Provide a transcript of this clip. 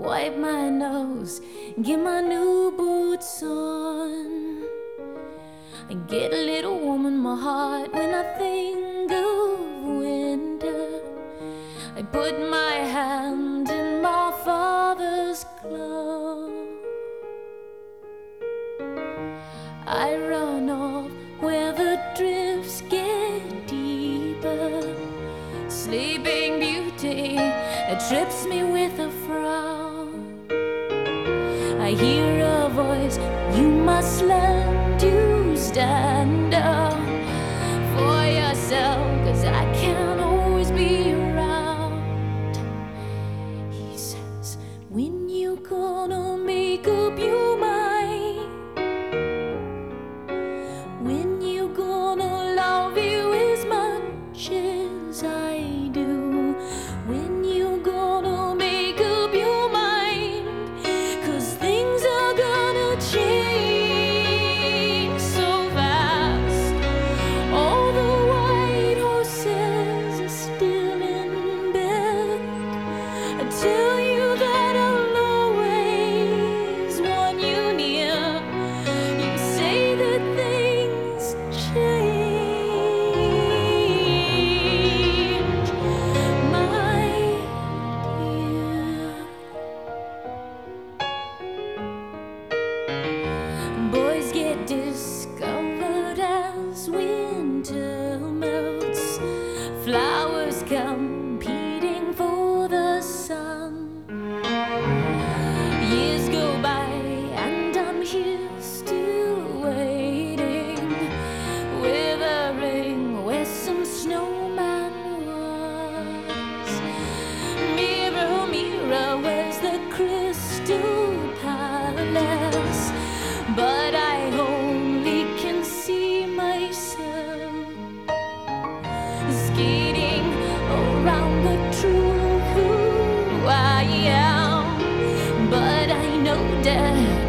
wipe my nose, get my new boots on. I get a little warm in my heart when I think of winter. I put my hand in my father's glove. I run off where the drifts get deeper. Sleeping Beauty trips me with a frown. I hear a voice, you must learn to stand up for yourself, 'cause I can't always be around. He says, when you gonna make up your mind? When you gonna love you as much as I do? When you gonna make up your mind? 'Cause things are gonna change so fast. All the white horses are still in bed. I tell you that I'll always want you near. You say that things change, my dear. Boys get discovered as winter melts. Flowers competing for the sun. Years go by and I'm here still waiting, withering where some snowman was. Mirror, mirror, where's the crystal palace? But I only can see myself skating around the truth who I am. But I know that